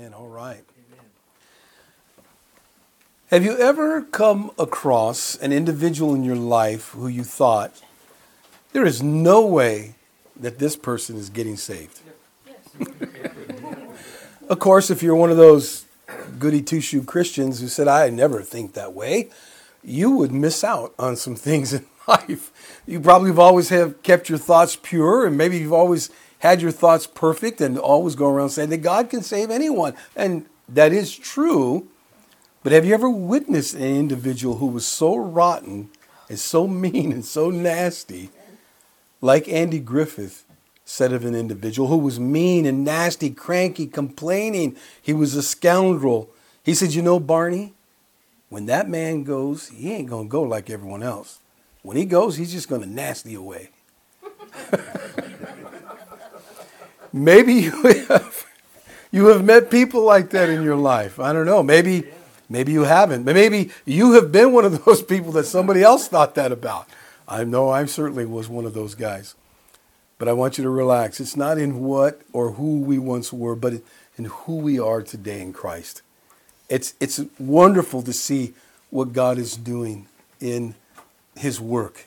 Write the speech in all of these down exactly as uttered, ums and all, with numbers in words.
Amen. All right. Have you ever come across an individual in your life who you thought, there is no way that this person is getting saved? Yes. Of course, if you're one of those goody two-shoe Christians who said, I never think that way, you would miss out on some things in life. You probably have always have kept your thoughts pure, and maybe you've always had your thoughts perfect and always go around saying that God can save anyone. And that is true. But have you ever witnessed an individual who was so rotten and so mean and so nasty, like Andy Griffith said of an individual who was mean and nasty, cranky, complaining. He was a scoundrel. He said, you know, Barney, when that man goes, he ain't going to go like everyone else. When he goes, he's just going to nasty away. Maybe you have, you have met people like that in your life. I don't know. Maybe, maybe you haven't. Maybe you have been one of those people that somebody else thought that about. I know I certainly was one of those guys. But I want you to relax. It's not in what or who we once were, but in who we are today in Christ. It's it's wonderful to see what God is doing in his work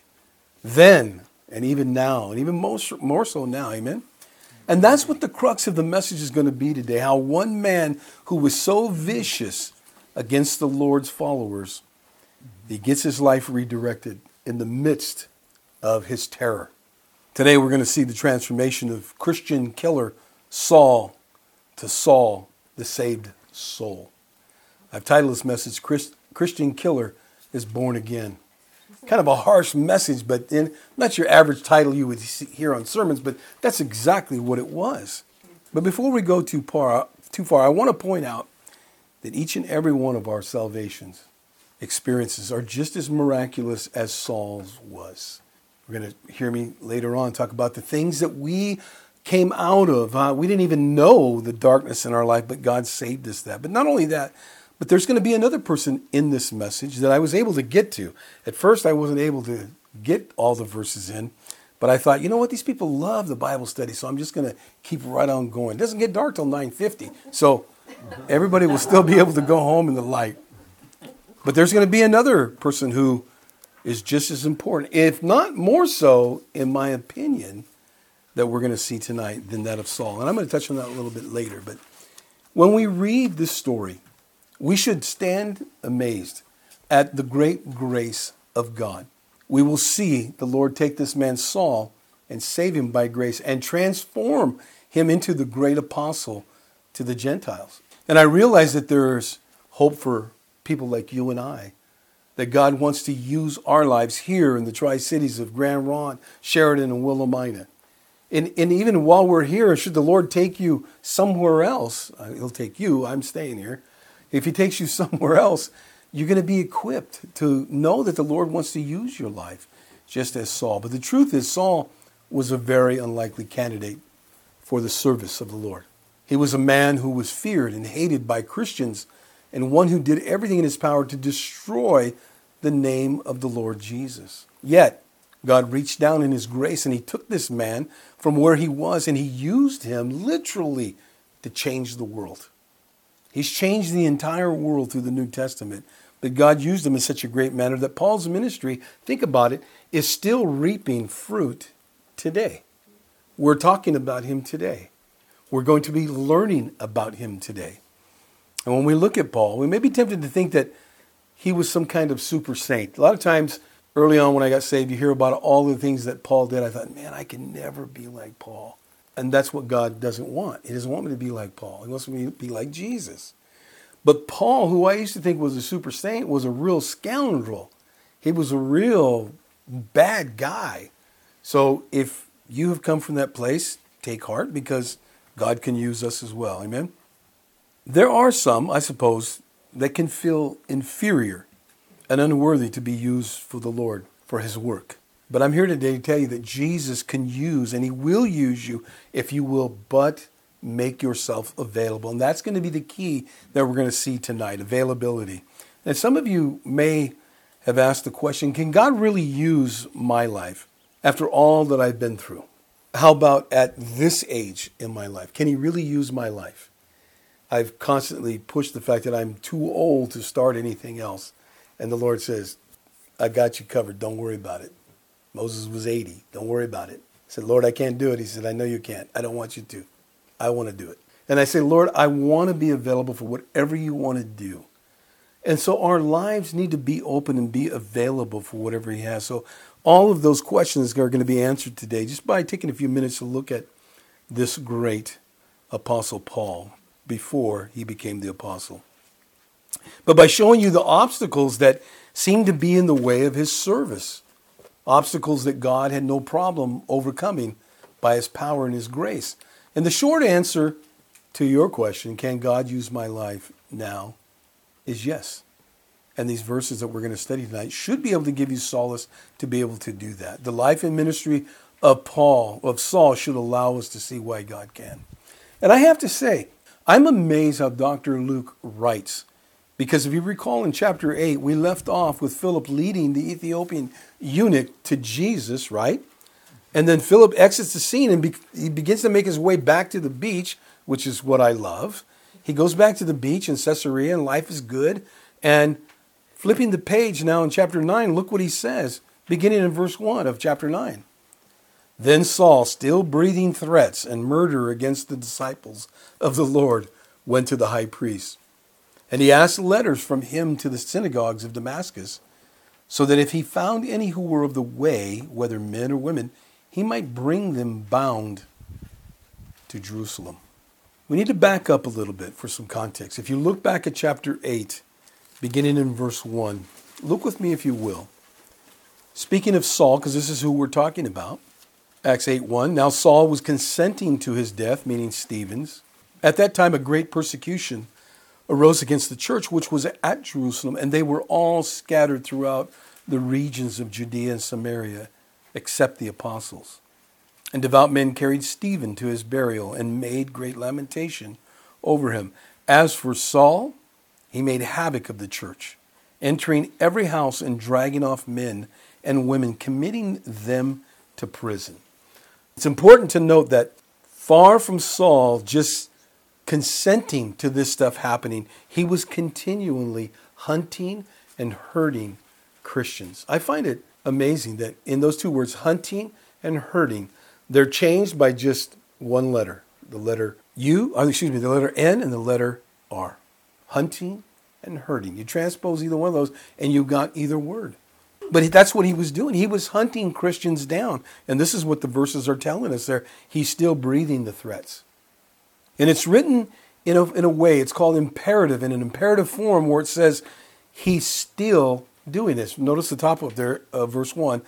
then and even now, and even most, more so now. Amen. And that's what the crux of the message is going to be today. How one man who was so vicious against the Lord's followers, he gets his life redirected in the midst of his terror. Today we're going to see the transformation of Christian killer Saul to Saul, the saved soul. I've titled this message, Christ, Christian Killer is Born Again. Kind of a harsh message, but in, not your average title you would see, hear on sermons, but that's exactly what it was. But before we go too far, too far, I want to point out that each and every one of our salvations experiences are just as miraculous as Saul's was. We're going to hear me later on talk about the things that we came out of. Uh, we didn't even know the darkness in our life, but God saved us that. But not only that, but there's going to be another person in this message that I was able to get to. At first, I wasn't able to get all the verses in, but I thought, you know what? These people love the Bible study, so I'm just going to keep right on going. It doesn't get dark till nine fifty, so everybody will still be able to go home in the light. But there's going to be another person who is just as important, if not more so, in my opinion, that we're going to see tonight than that of Saul. And I'm going to touch on that a little bit later. But when we read this story, we should stand amazed at the great grace of God. We will see the Lord take this man Saul and save him by grace and transform him into the great apostle to the Gentiles. And I realize that there's hope for people like you and I, that God wants to use our lives here in the Tri-Cities of Grand Ronde, Sheridan, and Willamina. And, and even while we're here, should the Lord take you somewhere else, uh, he'll take you, I'm staying here. If he takes you somewhere else, you're going to be equipped to know that the Lord wants to use your life, just as Saul. But the truth is, Saul was a very unlikely candidate for the service of the Lord. He was a man who was feared and hated by Christians, and one who did everything in his power to destroy the name of the Lord Jesus. Yet, God reached down in his grace and he took this man from where he was and he used him literally to change the world. He's changed the entire world through the New Testament, but God used him in such a great manner that Paul's ministry, think about it, is still reaping fruit today. We're talking about him today. We're going to be learning about him today. And when we look at Paul, we may be tempted to think that he was some kind of super saint. A lot of times, early on when I got saved, you hear about all the things that Paul did. I thought, man, I can never be like Paul. And that's what God doesn't want. He doesn't want me to be like Paul. He wants me to be like Jesus. But Paul, who I used to think was a super saint, was a real scoundrel. He was a real bad guy. So if you have come from that place, take heart, because God can use us as well. Amen? There are some, I suppose, that can feel inferior and unworthy to be used for the Lord, for his work. But I'm here today to tell you that Jesus can use, and he will use you if you will but make yourself available. And that's going to be the key that we're going to see tonight, availability. And some of you may have asked the question, can God really use my life after all that I've been through? How about at this age in my life? Can he really use my life? I've constantly pushed the fact that I'm too old to start anything else. And the Lord says, I got you covered. Don't worry about it. Moses was eighty. Don't worry about it. I said, Lord, I can't do it. He said, I know you can't. I don't want you to. I want to do it. And I say, Lord, I want to be available for whatever you want to do. And so our lives need to be open and be available for whatever he has. So all of those questions are going to be answered today just by taking a few minutes to look at this great Apostle Paul before he became the apostle. But by showing you the obstacles that seem to be in the way of his service, obstacles that God had no problem overcoming by his power and his grace. And the short answer to your question, can God use my life now, is yes. And these verses that we're going to study tonight should be able to give you solace to be able to do that. The life and ministry of Paul, of Saul, should allow us to see why God can. And I have to say, I'm amazed how Doctor Luke writes. Because if you recall in chapter eight, we left off with Philip leading the Ethiopian eunuch to Jesus, right? And then Philip exits the scene and be- he begins to make his way back to the beach, which is what I love. He goes back to the beach in Caesarea and life is good. And flipping the page now in chapter nine, look what he says, beginning in verse one of chapter nine. Then Saul, still breathing threats and murder against the disciples of the Lord, went to the high priest. And he asked letters from him to the synagogues of Damascus, so that if he found any who were of the way, whether men or women, he might bring them bound to Jerusalem. We need to back up a little bit for some context. If you look back at chapter eight, beginning in verse one, look with me if you will. Speaking of Saul, because this is who we're talking about, Acts eight one, now Saul was consenting to his death, meaning Stephen's. At that time, a great persecution arose against the church, which was at Jerusalem, and they were all scattered throughout the regions of Judea and Samaria, except the apostles. And devout men carried Stephen to his burial and made great lamentation over him. As for Saul, he made havoc of the church, entering every house and dragging off men and women, committing them to prison. It's important to note that far from Saul just consenting to this stuff happening, he was continually hunting and hurting Christians. I find it amazing that in those two words, hunting and hurting, they're changed by just one letter. The letter U, or excuse me, the letter N and the letter R. Hunting and hurting. You transpose either one of those and you got either word. But that's what he was doing. He was hunting Christians down. And this is what the verses are telling us there. He's still breathing the threats. And it's written in a, in a way, it's called imperative, in an imperative form where it says he's still doing this. Notice the top of there, uh, verse one,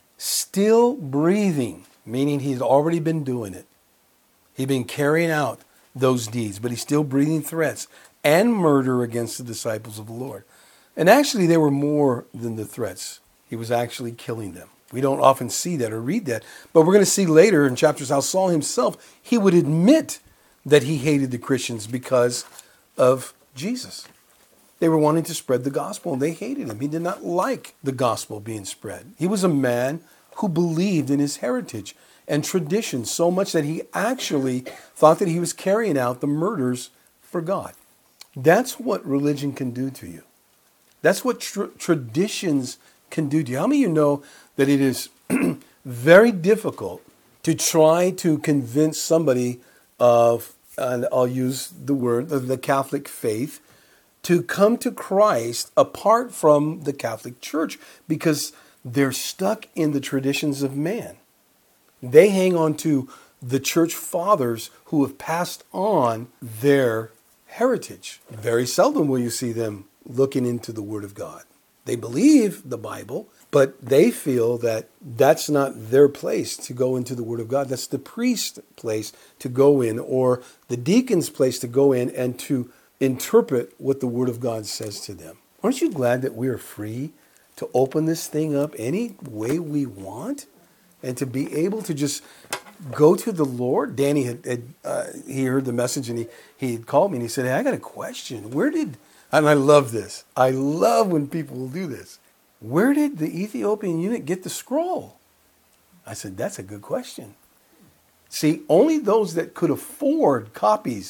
still breathing, meaning he's already been doing it. He'd been carrying out those deeds, but he's still breathing threats and murder against the disciples of the Lord. And actually, they were more than the threats. He was actually killing them. We don't often see that or read that, but we're going to see later in chapters how Saul himself, he would admit that he hated the Christians because of Jesus. They were wanting to spread the gospel and they hated him. He did not like the gospel being spread. He was a man who believed in his heritage and tradition so much that he actually thought that he was carrying out the murders for God. That's what religion can do to you. That's what tr- traditions can do to you. How many of you know that it is very difficult to try to convince somebody of, and I'll use the word, of the Catholic faith, to come to Christ apart from the Catholic Church because they're stuck in the traditions of man. They hang on to the church fathers who have passed on their heritage. Very seldom will you see them looking into the Word of God. They believe the Bible, but they feel that that's not their place to go into the Word of God. That's the priest's place to go in, or the deacon's place to go in and to interpret what the Word of God says to them. Aren't you glad that we are free to open this thing up any way we want and to be able to just go to the Lord? Danny had, had uh, he heard the message and he he called me and he said, "Hey, I got a question. Where did?" And I love this. I love when people will do this. Where did the Ethiopian eunuch get the scroll? I said, that's a good question. See, only those that could afford copies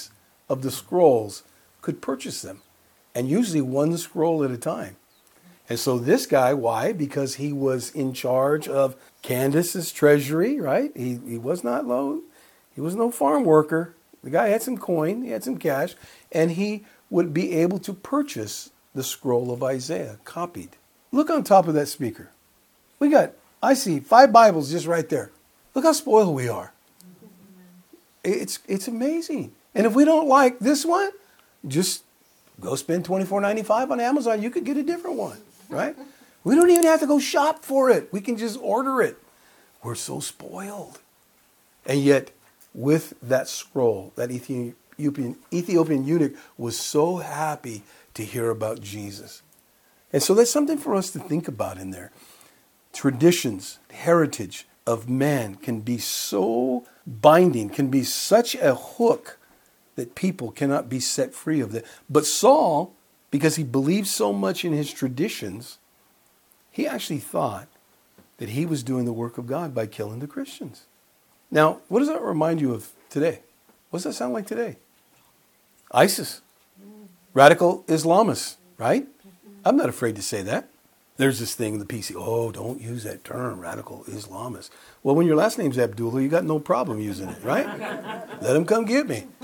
of the scrolls could purchase them, and usually one scroll at a time. And so this guy, why? Because he was in charge of Candace's treasury, right? He he was not low. He was no farm worker. The guy had some coin, he had some cash, and he would be able to purchase the scroll of Isaiah, copied. Look on top of that speaker. We got, I see five Bibles just right there. Look how spoiled we are. It's it's amazing. And if we don't like this one, just go spend twenty-four ninety-five on Amazon. You could get a different one, right? We don't even have to go shop for it. We can just order it. We're so spoiled. And yet, with that scroll, that Ethiopian, Ethiopian eunuch was so happy to hear about Jesus. And so that's something for us to think about in there. Traditions, heritage of man can be so binding, can be such a hook that people cannot be set free of that. But Saul, because he believed so much in his traditions, he actually thought that he was doing the work of God by killing the Christians. Now, what does that remind you of today? What does that sound like today? ISIS, radical Islamists, right? I'm not afraid to say that. There's this thing in the P C, oh, don't use that term, radical Islamist. Well, when your last name's Abdullah, you got no problem using it, right? Let them come get me.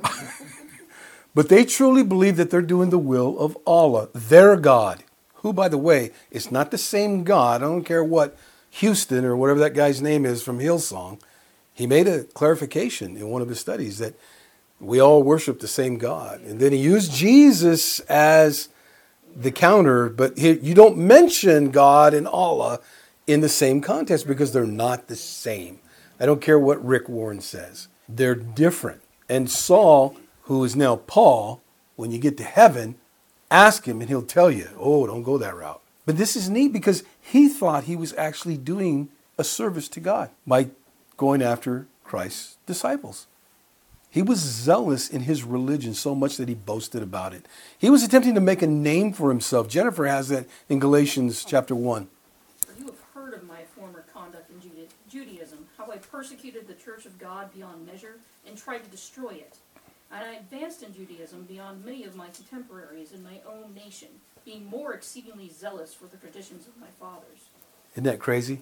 But they truly believe that they're doing the will of Allah, their God, who, by the way, is not the same God. I don't care what Houston or whatever that guy's name is from Hillsong. He made a clarification in one of his studies that we all worship the same God. And then he used Jesus as the counter, but he, you don't mention God and Allah in the same context because they're not the same. I don't care what Rick Warren says. They're different. And Saul, who is now Paul, when you get to heaven, ask him and he'll tell you, oh, don't go that route. But this is neat because he thought he was actually doing a service to God by going after Christ's disciples. He was zealous in his religion so much that he boasted about it. He was attempting to make a name for himself. Jennifer has that in Galatians chapter one. You have heard of my former conduct in Juda- Judaism, how I persecuted the church of God beyond measure and tried to destroy it. And I advanced in Judaism beyond many of my contemporaries in my own nation, being more exceedingly zealous for the traditions of my fathers. Isn't that crazy?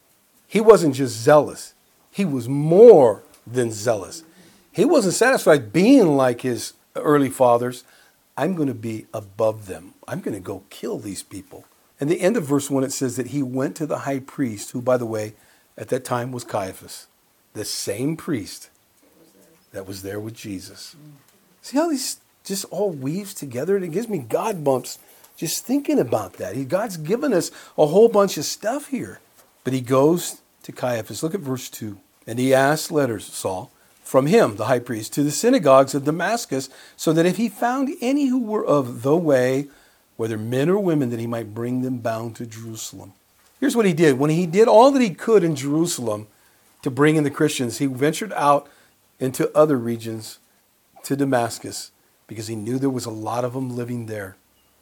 He wasn't just zealous. He was more than zealous. He wasn't satisfied being like his early fathers. I'm going to be above them. I'm going to go kill these people. And the end of verse one, it says that he went to the high priest, who, by the way, at that time was Caiaphas, the same priest that was there with Jesus. See how these just all weaves together? And it gives me God bumps just thinking about that. He, God's given us a whole bunch of stuff here. But he goes to Caiaphas. Look at verse two. And he asked letters, Saul, from him, the high priest, to the synagogues of Damascus, so that if he found any who were of the way, whether men or women, that he might bring them bound to Jerusalem. Here's what he did. When he did all that he could in Jerusalem to bring in the Christians, he ventured out into other regions, to Damascus, because he knew there was a lot of them living there.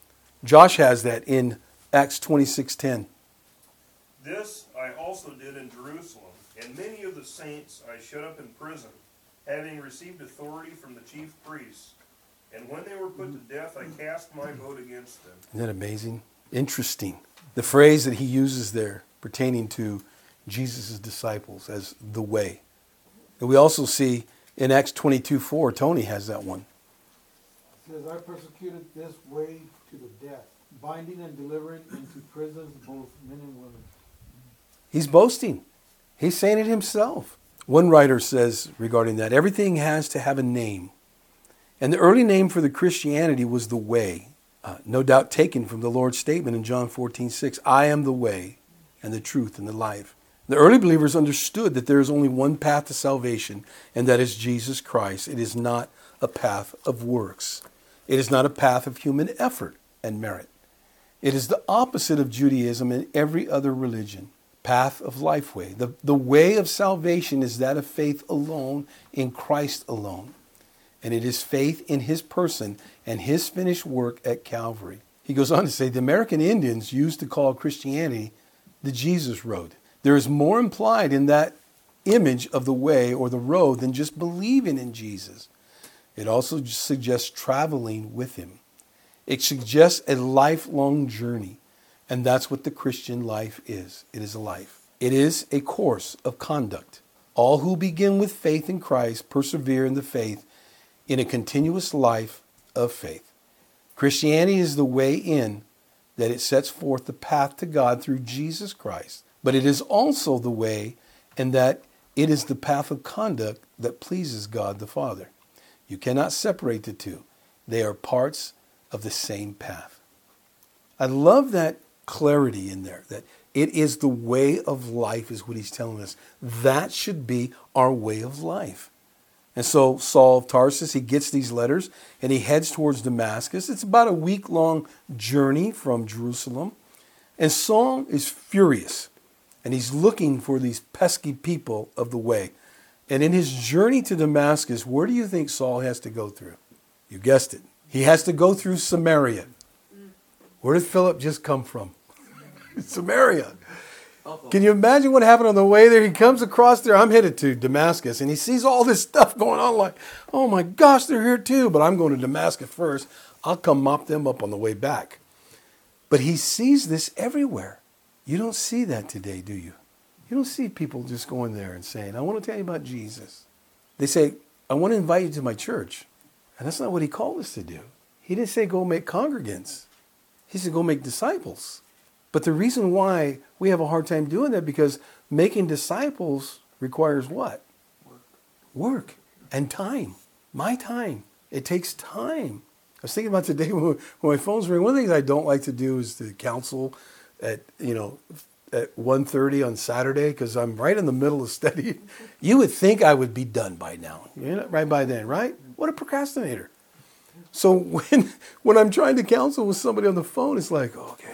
Josh has that in Acts twenty-six ten. This I also did in Jerusalem, and many of the saints I shut up in prison, having received authority from the chief priests. And when they were put to death, I cast my vote against them. Isn't that amazing? Interesting. The phrase that he uses there pertaining to Jesus' disciples as the way. And we also see in Acts twenty-two four, Tony has that one. It says, I persecuted this way to the death, binding and delivering into prisons both men and women. He's boasting. He's saying it himself. One writer says regarding that, everything has to have a name. And the early name for the Christianity was the way. Uh, no doubt taken from the Lord's statement in John fourteen six, I am the way and the truth and the life. The early believers understood that there is only one path to salvation, and that is Jesus Christ. It is not a path of works. It is not a path of human effort and merit. It is the opposite of Judaism and every other religion. Path of life way. The, the way of salvation is that of faith alone in Christ alone. And it is faith in his person and his finished work at Calvary. He goes on to say the American Indians used to call Christianity the Jesus road. There is more implied in that image of the way or the road than just believing in Jesus. It also suggests traveling with him. It suggests a lifelong journey. And that's what the Christian life is. It is a life. It is a course of conduct. All who begin with faith in Christ persevere in the faith in a continuous life of faith. Christianity is the way in that it sets forth the path to God through Jesus Christ. But it is also the way in that it is the path of conduct that pleases God the Father. You cannot separate the two. They are parts of the same path. I love that clarity in there, that it is the way of life is what he's telling us. That should be our way of life. And so Saul of Tarsus, he gets these letters and he heads towards Damascus. It's about a week-long journey from Jerusalem. And Saul is furious. And he's looking for these pesky people of the way. And in his journey to Damascus, where do you think Saul has to go through? You guessed it. He has to go through Samaria. Where did Philip just come from? Samaria. Can you imagine what happened on the way there? He comes across there. I'm headed to Damascus, and he sees all this stuff going on like, oh my gosh, they're here too. But I'm going to Damascus first. I'll come mop them up on the way back. But he sees this everywhere. You don't see that today, do you? You don't see people just going there and saying, I want to tell you about Jesus. They say, I want to invite you to my church. And that's not what he called us to do. He didn't say go make congregants. He said go make disciples. But the reason why we have a hard time doing that because making disciples requires what? Work. Work and time. My time. It takes time. I was thinking about today when my phone's ringing. One of the things I don't like to do is to counsel at, you know, at one thirty on Saturday because I'm right in the middle of study. You would think I would be done by now. You're not right by then, right? What a procrastinator. So when when I'm trying to counsel with somebody on the phone, it's like, okay.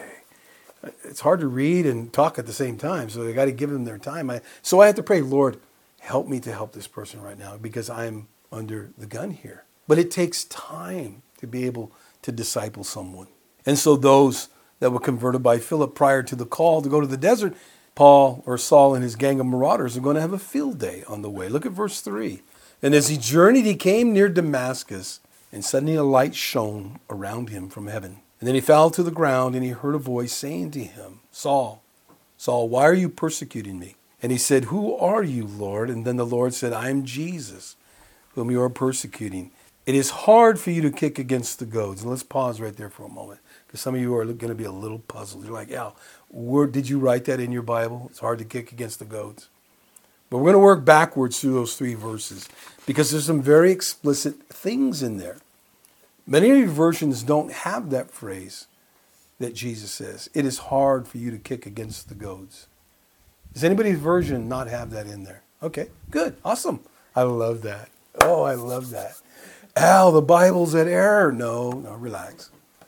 It's hard to read and talk at the same time, so I got to give them their time. I, so I have to pray, Lord, help me to help this person right now because I'm under the gun here. But it takes time to be able to disciple someone. And so those that were converted by Philip prior to the call to go to the desert, Paul or Saul and his gang of marauders are going to have a field day on the way. Look at verse three. And as he journeyed, he came near Damascus, and suddenly a light shone around him from heaven. And then he fell to the ground, and he heard a voice saying to him, Saul, Saul, why are you persecuting me? And he said, who are you, Lord? And then the Lord said, I am Jesus, whom you are persecuting. It is hard for you to kick against the goads. And let's pause right there for a moment, because some of you are going to be a little puzzled. You're like, Al, where did you write that in your Bible? It's hard to kick against the goads. But we're going to work backwards through those three verses, because there's some very explicit things in there. Many of your versions don't have that phrase that Jesus says. It is hard for you to kick against the goads. Does anybody's version not have that in there? Okay, good, awesome. I love that. Oh, I love that. Al, the Bible's at error. No, no, relax.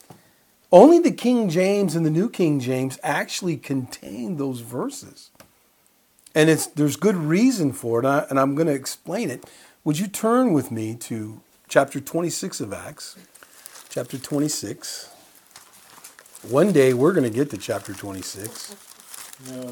Only the King James and the New King James actually contain those verses. And it's there's good reason for it, and, I, and I'm going to explain it. Would you turn with me to chapter twenty-six of Acts? Chapter twenty-six. One day we're going to get to chapter twenty-six. No.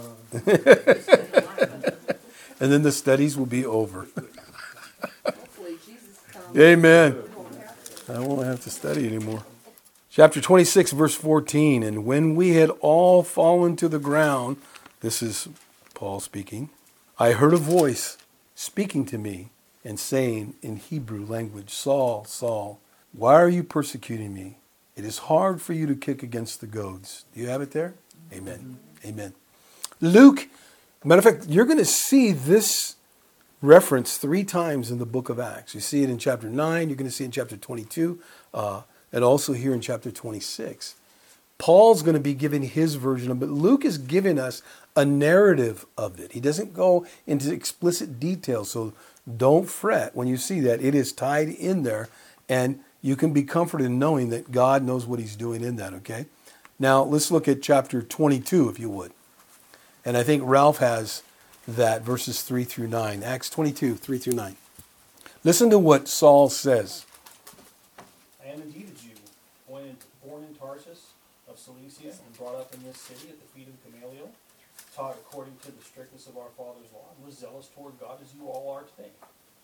And then the studies will be over. Hopefully Jesus comes. Amen. I won't have to study anymore. Chapter twenty-six, verse fourteen. And when we had all fallen to the ground, this is Paul speaking, I heard a voice speaking to me and saying in Hebrew language, Saul, Saul, why are you persecuting me? It is hard for you to kick against the goads. Do you have it there? Amen. Mm-hmm. Amen. Luke, matter of fact, you're going to see this reference three times in the book of Acts. You see it in chapter nine, you're going to see it in chapter twenty-two, uh, and also here in chapter twenty-six. Paul's going to be giving his version of it, but Luke is giving us a narrative of it. He doesn't go into explicit detail, so don't fret when you see that. It is tied in there, and you can be comforted in knowing that God knows what he's doing in that, okay? Now, let's look at chapter twenty-two, if you would. And I think Ralph has that, verses three through nine. Acts twenty-two, three through nine. Listen to what Saul says. I am indeed a Jew, born in, born in Tarsus of Cilicia and brought up in this city at the feet of Gamaliel, taught according to the strictness of our father's law, and was zealous toward God as you all are today. I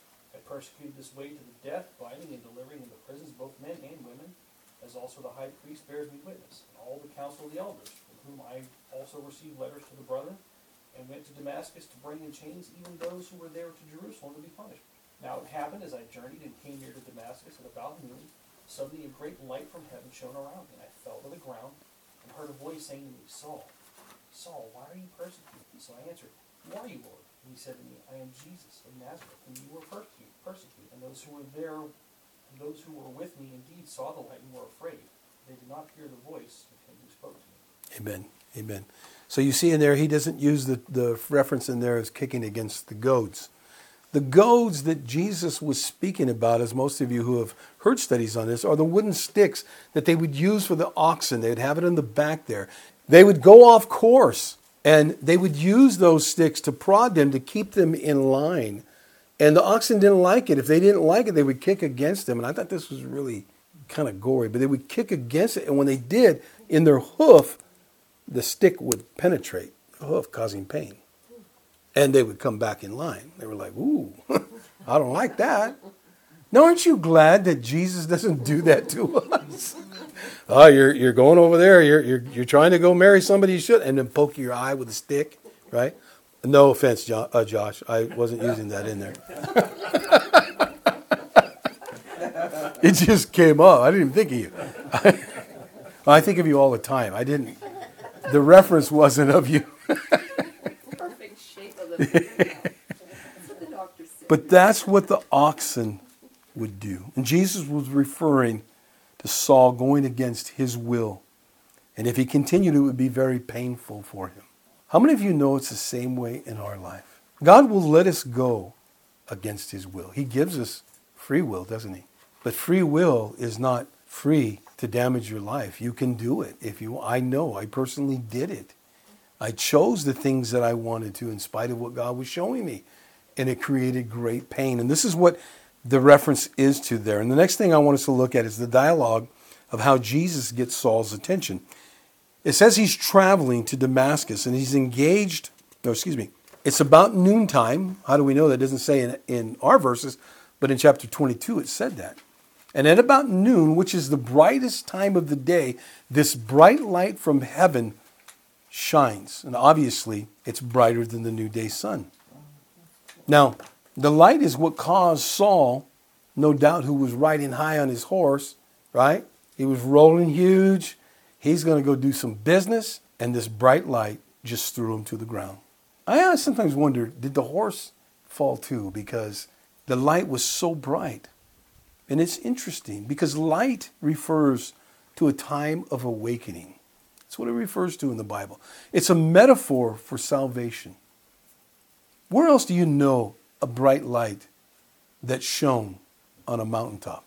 persecuted this way to the death, binding and delivering into prisons both men and women, as also the high priest bears me witness, and all the council of the elders, from whom I also received letters to the brethren, and went to Damascus to bring in chains even those who were there to Jerusalem to be punished. Now it happened as I journeyed and came near to Damascus at about noon, suddenly a great light from heaven shone around me, and I fell to the ground, and heard a voice saying to me, Saul, Saul, why are you persecuting me? So I answered, Who are you, Lord? And he said to me, I am Jesus of Nazareth, whom you were persecuted, persecuted. And those who were there, and those who were with me indeed saw the light and were afraid. They did not hear the voice of him who spoke to me. Amen. Amen. So you see in there, he doesn't use the, the reference in there as kicking against the goads. The goads that Jesus was speaking about, as most of you who have heard studies on this, are the wooden sticks that they would use for the oxen. They would have it in the back there. They would go off course, and they would use those sticks to prod them to keep them in line. And the oxen didn't like it. If they didn't like it, they would kick against them. And I thought this was really kind of gory, but they would kick against it. And when they did, in their hoof, the stick would penetrate the hoof, causing pain. And they would come back in line. They were like, ooh, I don't like that. Now, aren't you glad that Jesus doesn't do that to us? Oh, you're you're going over there. You're you're you're trying to go marry somebody you should, and then poke your eye with a stick, right? No offense, John, uh, Josh. I wasn't using that in there. It just came up. I didn't even think of you. I, I think of you all the time. I didn't. The reference wasn't of you. Perfect shape of the That's what the doctor said. But that's what the oxen would do. And Jesus was referring to Saul going against his will. And if he continued, it would be very painful for him. How many of you know it's the same way in our life? God will let us go against his will. He gives us free will, doesn't he? But free will is not free to damage your life. You can do it if you. I know. I personally did it. I chose the things that I wanted to in spite of what God was showing me. And it created great pain. And this is what the reference is to there. And the next thing I want us to look at is the dialogue of how Jesus gets Saul's attention. It says he's traveling to Damascus and he's engaged. No, excuse me. It's about noontime. How do we know that? It doesn't say in, in our verses, but in chapter twenty-two it said that. And at about noon, which is the brightest time of the day, this bright light from heaven shines. And obviously, it's brighter than the noonday sun. Now, the light is what caused Saul, no doubt, who was riding high on his horse, right? He was rolling huge. He's going to go do some business. And this bright light just threw him to the ground. I sometimes wonder, did the horse fall too? Because the light was so bright. And it's interesting because light refers to a time of awakening. That's what it refers to in the Bible. It's a metaphor for salvation. Where else do you know a bright light that shone on a mountaintop?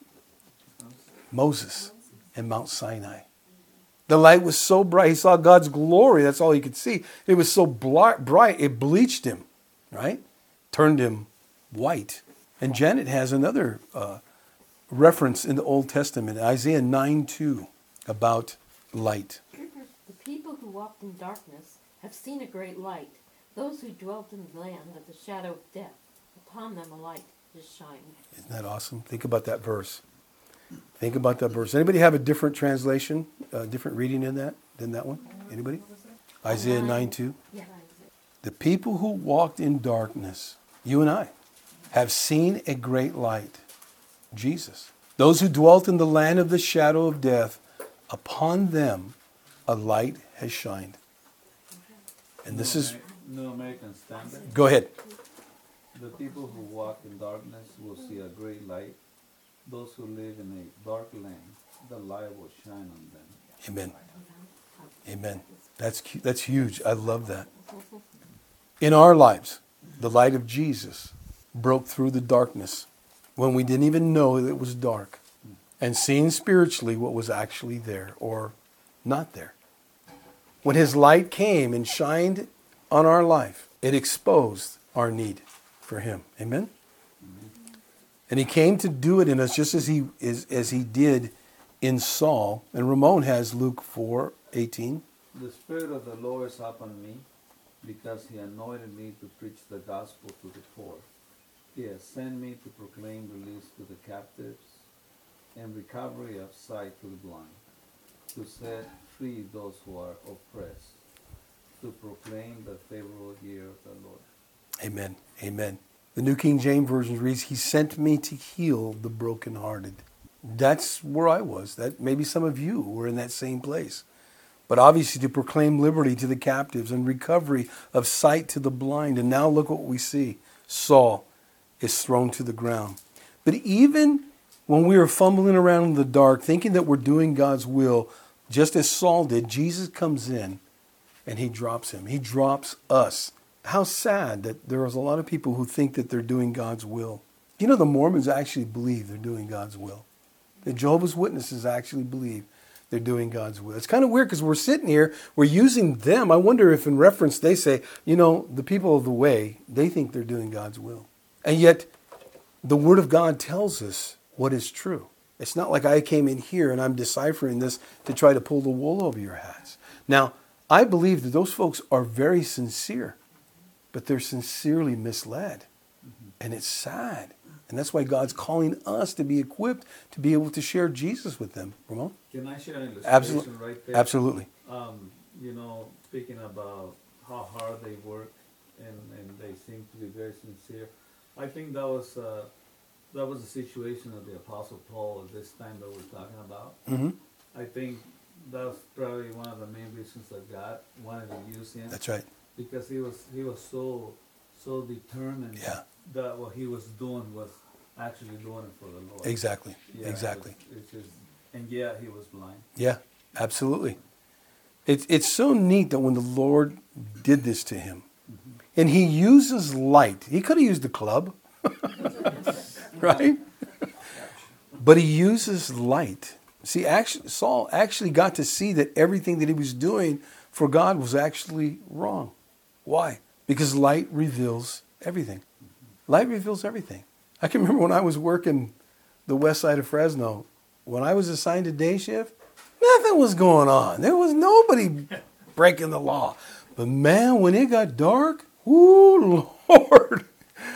Moses and Mount Sinai. The light was so bright. He saw God's glory. That's all he could see. It was so bright, it bleached him, right? Turned him white. And Janet has another uh, reference in the Old Testament, Isaiah nine two, about light. The people who walked in darkness have seen a great light. Those who dwelt in the land of the shadow of death, upon them a light is shining. Isn't that awesome? Think about that verse. Think about that verse. Anybody have a different translation, a different reading in that than that one? Anybody? Isaiah nine two. Yeah. The people who walked in darkness, you and I, have seen a great light. Jesus. Those who dwelt in the land of the shadow of death, upon them a light has shined. And this is... New American Standard. Go ahead. The people who walk in darkness will see a great light. Those who live in a dark land, the light will shine on them. Amen. Amen. That's that's huge. I love that. In our lives, the light of Jesus broke through the darkness when we didn't even know that it was dark, and seeing spiritually what was actually there or not there. When his light came and shined on our life, it exposed our need for him. Amen? And he came to do it in us just as he is as he did in Saul. And Ramon has Luke four eighteen. The Spirit of the Lord is upon me, because he anointed me to preach the gospel to the poor. Yes, send me to proclaim release to the captives and recovery of sight to the blind, to set free those who are oppressed, to proclaim the favorable year of the Lord. Amen. Amen. The New King James Version reads, He sent me to heal the brokenhearted. That's where I was. That maybe some of you were in that same place. But obviously to proclaim liberty to the captives and recovery of sight to the blind. And now look what we see. Saul is thrown to the ground. But even when we are fumbling around in the dark, thinking that we're doing God's will, just as Saul did, Jesus comes in and he drops him. He drops us. How sad that there is a lot of people who think that they're doing God's will. You know, the Mormons actually believe they're doing God's will. The Jehovah's Witnesses actually believe they're doing God's will. It's kind of weird because we're sitting here, we're using them. I wonder if in reference they say, you know, the people of the way, they think they're doing God's will. And yet, the Word of God tells us what is true. It's not like I came in here and I'm deciphering this to try to pull the wool over your hats. Now, I believe that those folks are very sincere, but they're sincerely misled. Mm-hmm. And it's sad. And that's why God's calling us to be equipped to be able to share Jesus with them. Ramon? Can I share an illustration Absolutely. right there? Absolutely. Um, you know, speaking about how hard they work and, and they seem to be very sincere, I think that was uh, that was the situation of the Apostle Paul at this time that we're talking about. Mm-hmm. I think that's probably one of the main reasons that God wanted to use him. That's right. Because he was he was so so determined Yeah. that what he was doing was actually doing it for the Lord. Exactly. Yeah, Exactly. It's, it's just, and yeah, he was blind. Yeah, absolutely. It's it's so neat that when the Lord did this to him, mm-hmm. and he uses light. He could have used a club, right? But he uses light. See, actually, Saul actually got to see that everything that he was doing for God was actually wrong. Why? Because light reveals everything. Light reveals everything. I can remember when I was working the west side of Fresno, when I was assigned to day shift, nothing was going on. There was nobody breaking the law. But man, when it got dark, whoo, Lord,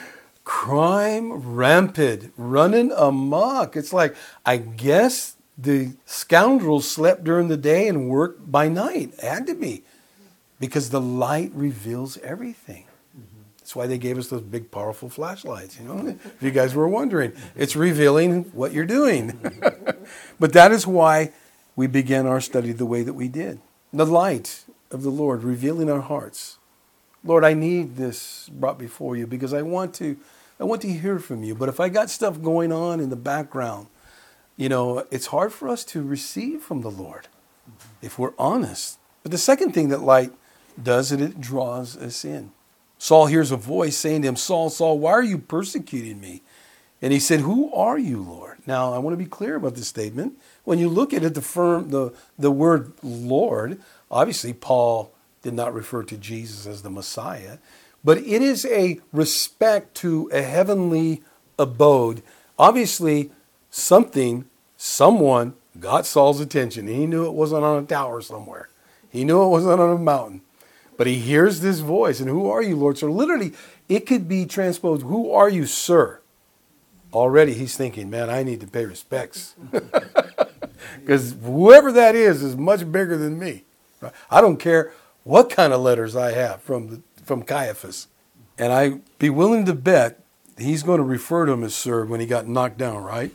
crime rampant, running amok. It's like, I guess the scoundrels slept during the day and worked by night. It had to be. Because the light reveals everything. That's why they gave us those big, powerful flashlights, you know, if you guys were wondering. It's revealing what you're doing. But that is why we began our study the way that we did. The light of the Lord revealing our hearts. Lord, I need this brought before you because I want to, I want to hear from you. But if I got stuff going on in the background, you know, it's hard for us to receive from the Lord if we're honest. But the second thing that light does is it draws us in. Saul hears a voice saying to him, Saul, Saul, why are you persecuting me? And he said, who are you, Lord? Now, I want to be clear about this statement. When you look at it, the, firm, the, the word Lord, obviously Paul did not refer to Jesus as the Messiah, but it is a respect to a heavenly abode. Obviously, something, someone got Saul's attention. He knew it wasn't on a tower somewhere. He knew it wasn't on a mountain. But he hears this voice, and who are you, Lord? So literally, it could be transposed, who are you, sir? Already he's thinking, man, I need to pay respects. Because whoever that is is much bigger than me. I don't care what kind of letters I have from, the, from Caiaphas. And I'd be willing to bet he's going to refer to him as sir when he got knocked down, right?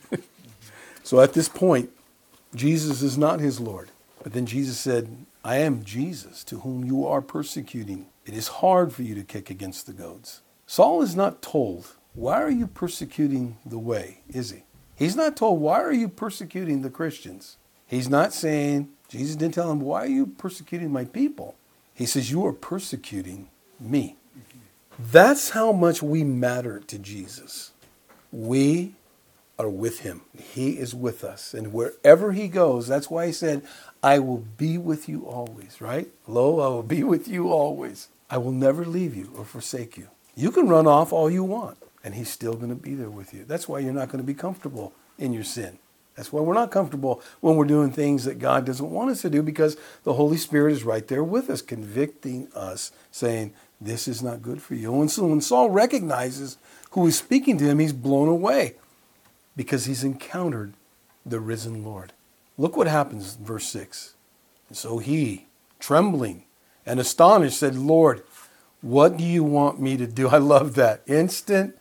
So at this point, Jesus is not his Lord. But then Jesus said, I am Jesus to whom you are persecuting. It is hard for you to kick against the goads. Saul is not told, why are you persecuting the way, is he? He's not told, why are you persecuting the Christians? He's not saying, Jesus didn't tell him, why are you persecuting my people? He says, you are persecuting me. That's how much we matter to Jesus. We are with him. He is with us. And wherever he goes, that's why he said, I will be with you always, right? Lo, I will be with you always. I will never leave you or forsake you. You can run off all you want, and he's still going to be there with you. That's why you're not going to be comfortable in your sin. That's why we're not comfortable when we're doing things that God doesn't want us to do, because the Holy Spirit is right there with us, convicting us, saying, this is not good for you. And so when Saul recognizes who is speaking to him, he's blown away because he's encountered the risen Lord. Look what happens in verse six. And so he, trembling and astonished, said, Lord, what do you want me to do? I love that. Instant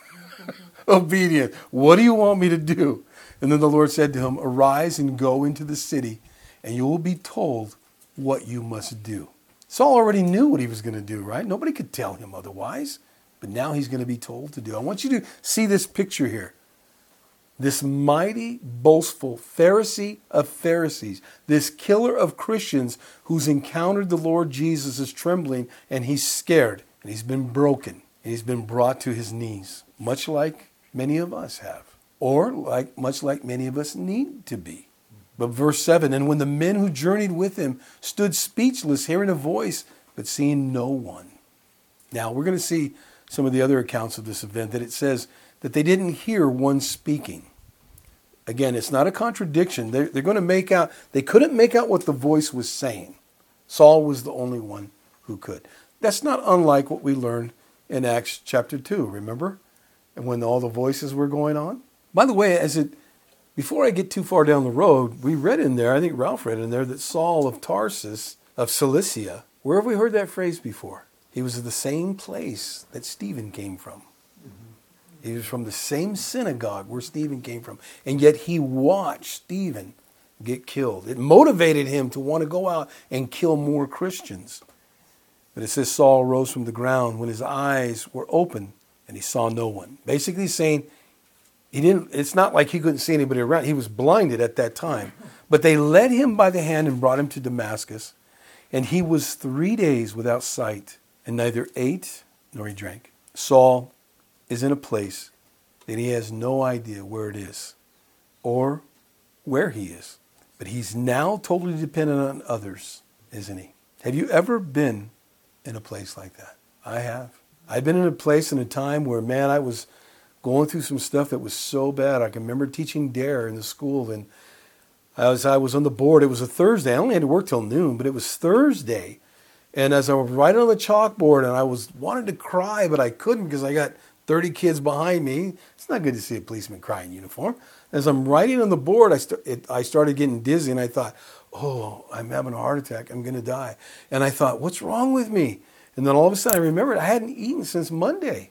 obedience. What do you want me to do? And then the Lord said to him, arise and go into the city, and you will be told what you must do. Saul already knew what he was going to do, right? Nobody could tell him otherwise. But now he's going to be told to do. I want you to see this picture here. This mighty, boastful Pharisee of Pharisees, this killer of Christians who's encountered the Lord Jesus is trembling, and he's scared, and he's been broken, and he's been brought to his knees, much like many of us have, or like much like many of us need to be. But verse seven, and when the men who journeyed with him stood speechless, hearing a voice, but seeing no one. Now, we're going to see some of the other accounts of this event that it says that they didn't hear one speaking. Again, it's not a contradiction. They're, they're going to make out, they couldn't make out what the voice was saying. Saul was the only one who could. That's not unlike what we learned in Acts chapter two, remember? And when all the voices were going on. By the way, as it before I get too far down the road, we read in there, I think Ralph read in there, that Saul of Tarsus, of Cilicia, where have we heard that phrase before? He was at the same place that Stephen came from. Mm-hmm. He was from the same synagogue where Stephen came from. And yet he watched Stephen get killed. It motivated him to want to go out and kill more Christians. But it says Saul rose from the ground when his eyes were open and he saw no one. Basically saying, he didn't. It's not like he couldn't see anybody around. He was blinded at that time. But they led him by the hand and brought him to Damascus. And he was three days without sight and neither ate nor he drank. Saul is in a place that he has no idea where it is or where he is. But he's now totally dependent on others, isn't he? Have you ever been in a place like that? I have. I've been in a place in a time where, man, I was going through some stuff that was so bad. I can remember teaching Dare in the school, and as I was on the board, it was a Thursday. I only had to work till noon, but it was Thursday. And as I was writing on the chalkboard, and I was wanted to cry, but I couldn't because I got thirty kids behind me. It's not good to see a policeman cry in uniform. As I'm writing on the board, I, st- it, I started getting dizzy, and I thought, oh, I'm having a heart attack. I'm going to die. And I thought, what's wrong with me? And then all of a sudden I remembered I hadn't eaten since Monday.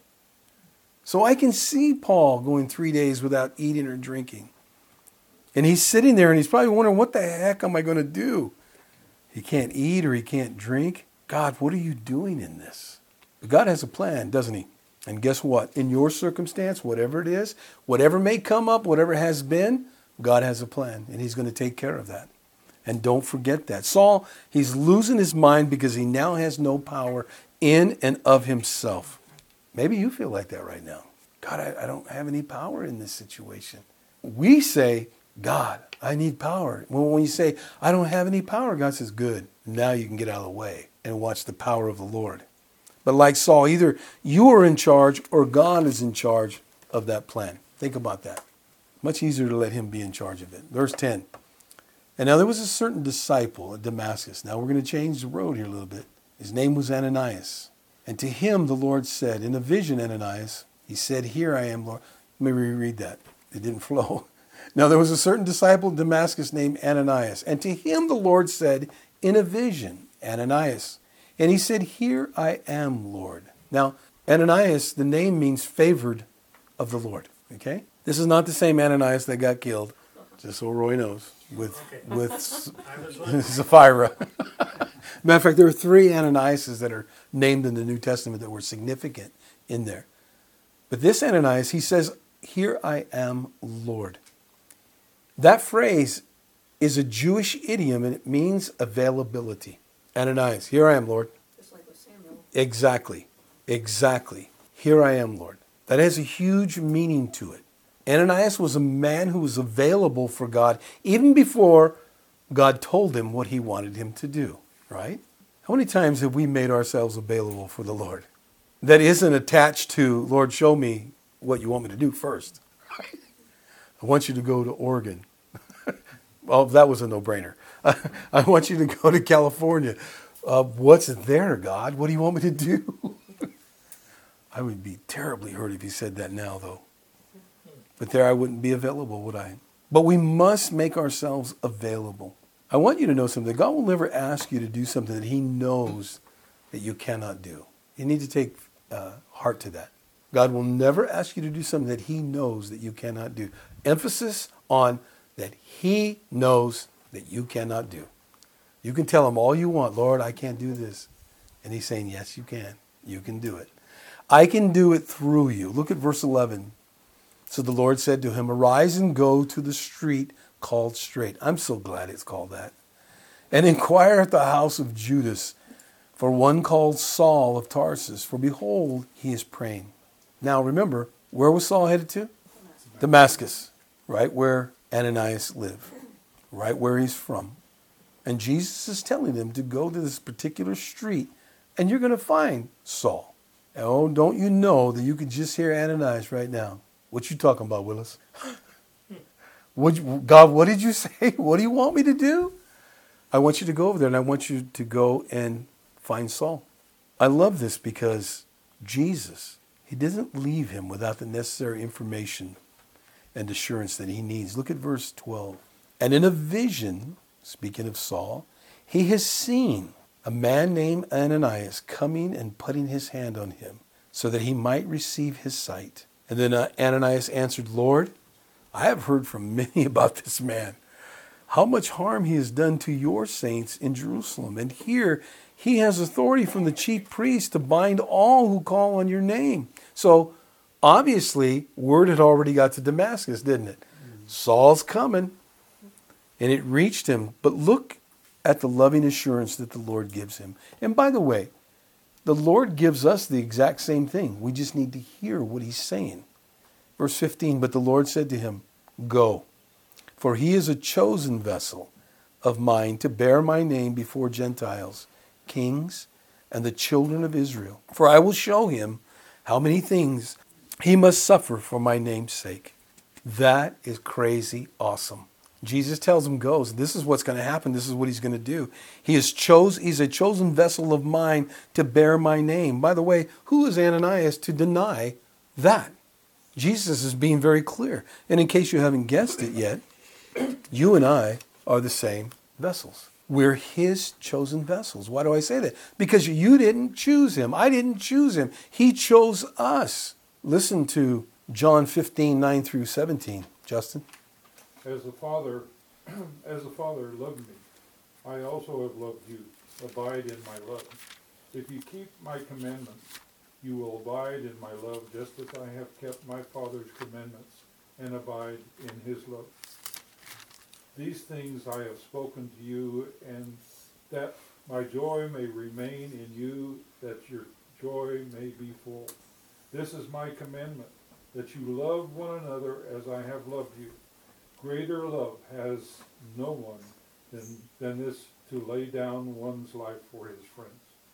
So I can see Paul going three days without eating or drinking. And he's sitting there and he's probably wondering, what the heck am I going to do? He can't eat or he can't drink. God, what are you doing in this? But God has a plan, doesn't he? And guess what? In your circumstance, whatever it is, whatever may come up, whatever has been, God has a plan and he's going to take care of that. And don't forget that. Saul, he's losing his mind because he now has no power in and of himself. Maybe you feel like that right now. God, I, I don't have any power in this situation. We say, God, I need power. Well, when you say, I don't have any power, God says, good. Now you can get out of the way and watch the power of the Lord. But like Saul, either you are in charge or God is in charge of that plan. Think about that. Much easier to let him be in charge of it. Verse ten. And now there was a certain disciple at Damascus. Now we're going to change the road here a little bit. His name was Ananias. And to him the Lord said, in a vision, Ananias, he said, here I am, Lord. Let me reread that. It didn't flow. Now there was a certain disciple in Damascus named Ananias. And to him the Lord said, in a vision, Ananias. And he said, here I am, Lord. Now, Ananias, the name means favored of the Lord. Okay? This is not the same Ananias that got killed, just so Roy knows, with, okay. with Sapphira. Matter of fact, there are three Ananiases that are named in the New Testament that were significant in there. But this Ananias, he says, here I am, Lord. That phrase is a Jewish idiom, and it means availability. Ananias, here I am, Lord. Just like with Samuel. Exactly. Exactly. Here I am, Lord. That has a huge meaning to it. Ananias was a man who was available for God even before God told him what he wanted him to do, right? How many times have we made ourselves available for the Lord? That isn't attached to, Lord, show me what you want me to do first. I want you to go to Oregon. Well, that was a no-brainer. I want you to go to California. Uh, what's there, God? What do you want me to do? I would be terribly hurt if he said that now, though. But there I wouldn't be available, would I? But we must make ourselves available. I want you to know something. God will never ask you to do something that he knows that you cannot do. You need to take uh, heart to that. God will never ask you to do something that he knows that you cannot do. Emphasis on that he knows that you cannot do. You can tell him all you want, Lord, I can't do this. And he's saying, yes, you can. You can do it. I can do it through you. Look at verse eleven. So the Lord said to him, arise and go to the street called Straight. I'm so glad it's called that. And inquire at the house of Judas for one called Saul of Tarsus. For behold, he is praying. Now remember, where was Saul headed to? Damascus, right where Ananias lived, right where he's from. And Jesus is telling them to go to this particular street and you're going to find Saul. Oh, don't you know that you can just hear Ananias right now? What you talking about, Willis? What you, God, what did you say? What do you want me to do? I want you to go over there and I want you to go and find Saul. I love this because Jesus, he doesn't leave him without the necessary information and assurance that he needs. Look at verse twelve. And in a vision, speaking of Saul, he has seen a man named Ananias coming and putting his hand on him so that he might receive his sight. And then uh, Ananias answered, Lord, I have heard from many about this man, how much harm he has done to your saints in Jerusalem. And here he has authority from the chief priest to bind all who call on your name. So obviously, word had already got to Damascus, didn't it? Mm-hmm. Saul's coming, and it reached him. But look at the loving assurance that the Lord gives him. And by the way, the Lord gives us the exact same thing. We just need to hear what he's saying. Verse fifteen, but the Lord said to him, go, for he is a chosen vessel of mine to bear my name before Gentiles, kings, and the children of Israel. For I will show him how many things he must suffer for my name's sake. That is crazy awesome. Jesus tells him, goes, this is what's going to happen. This is what he's going to do. He is chose, he's a chosen vessel of mine to bear my name. By the way, who is Ananias to deny that? Jesus is being very clear. And in case you haven't guessed it yet, you and I are the same vessels. We're his chosen vessels. Why do I say that? Because you didn't choose him. I didn't choose him. He chose us. Listen to John fifteen, nine through seventeen. Justin? As the Father, as the Father loved me, I also have loved you. Abide in my love. If you keep my commandments, you will abide in my love, just as I have kept my Father's commandments and abide in his love. These things I have spoken to you, and that my joy may remain in you, that your joy may be full. This is my commandment, that you love one another as I have loved you. Greater love has no one than, than this, to lay down one's life for his friends.